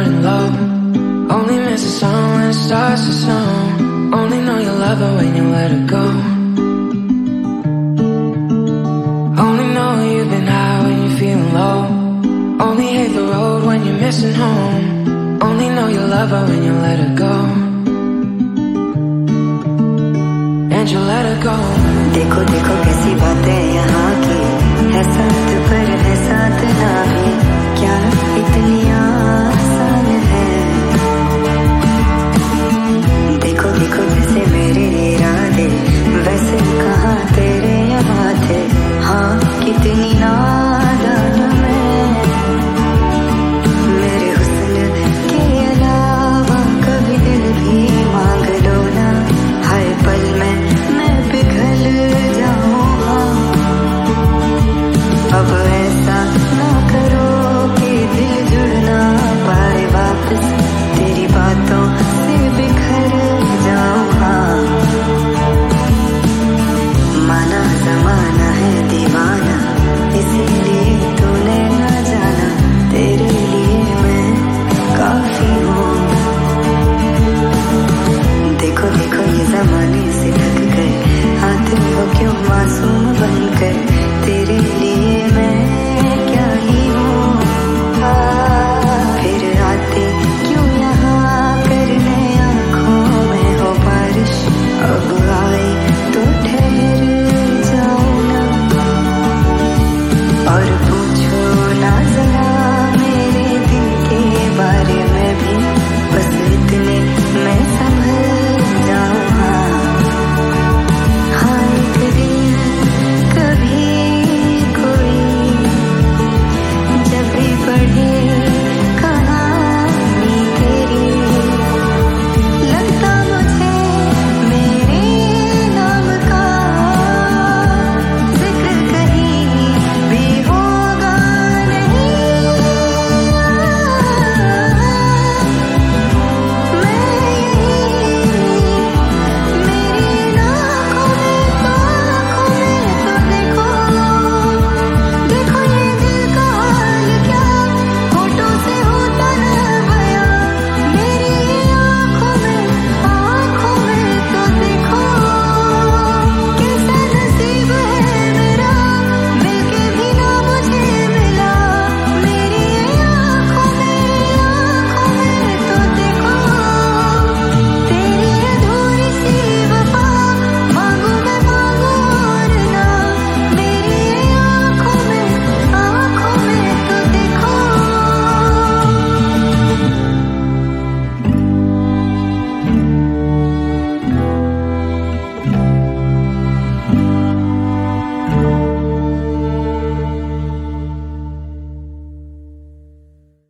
running low. Only miss the sun when it starts to snow. Only know you love her when you let her go. Only know you've been high when you're feeling low. Only hate the road when you're missing home. Only know you love her when you let her go. And you let her go. देखो देखो कैसी बातें यहाँ की, है साथ पर है साथ ना भी, क्या इतनी